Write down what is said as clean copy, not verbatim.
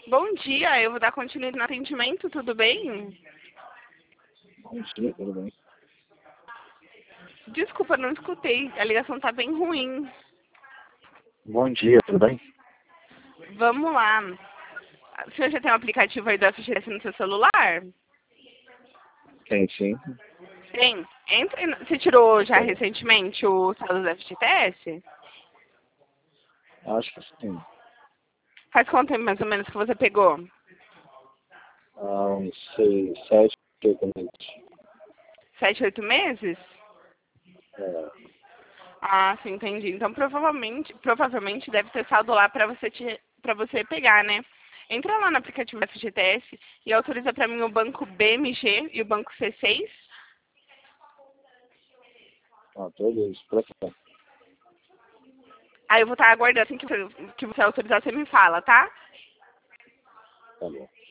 Bom dia, eu vou dar continuidade no atendimento, tudo bem? Bom dia, tudo bem? Desculpa, não escutei, a ligação tá bem ruim. Bom dia, tudo bem? Vamos lá. O senhor já tem um aplicativo aí do FGTS no seu celular? Tem sim. Tem. Você tirou já Tem. recentemente o saldo do FGTS? Acho que sim. Faz quanto tempo mais ou menos que você pegou? Há uns 7, 8 meses. 7, 8 meses? É, Ah, sim, entendi. Então provavelmente deve ter saldo lá para você pegar, né? Entra lá no aplicativo do FGTS e autoriza para mim o banco BMG e o banco C6. todos pra cá. Aí eu vou estar aguardando assim que você autorizar, você me fala, tá? Tá bom.